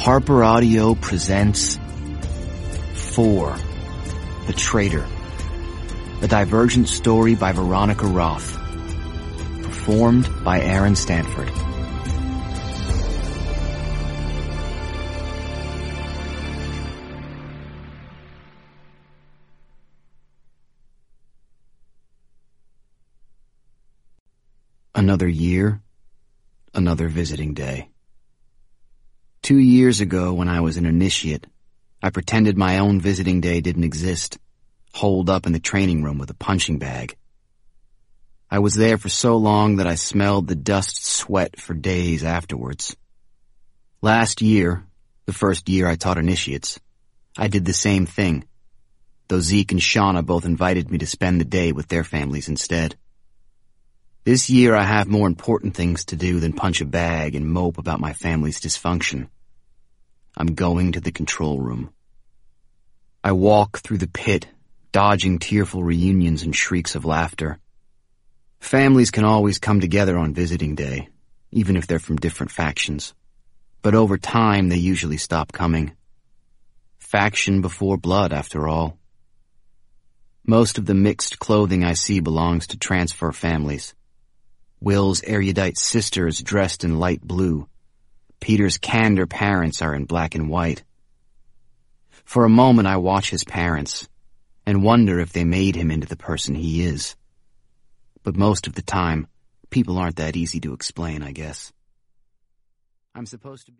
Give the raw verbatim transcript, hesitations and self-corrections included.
Harper Audio presents Four, The Traitor, a Divergent story by Veronica Roth, performed by Aaron Stanford. Another year, another visiting day. Two years ago, when I was an initiate, I pretended my own visiting day didn't exist, holed up in the training room with a punching bag. I was there for so long that I smelled the dust sweat for days afterwards. Last year, the first year I taught initiates, I did the same thing, though Zeke and Shauna both invited me to spend the day with their families instead. This year I have more important things to do than punch a bag and mope about my family's dysfunction. I'm going to the control room. I walk through the pit, dodging tearful reunions and shrieks of laughter. Families can always come together on visiting day, even if they're from different factions. But over time, they usually stop coming. Faction before blood, after all. Most of the mixed clothing I see belongs to transfer families. Will's erudite sister is dressed in light blue. Peter's candor parents are in black and white. For a moment I watch his parents and wonder if they made him into the person he is. But most of the time, people aren't that easy to explain, I guess. I'm supposed to be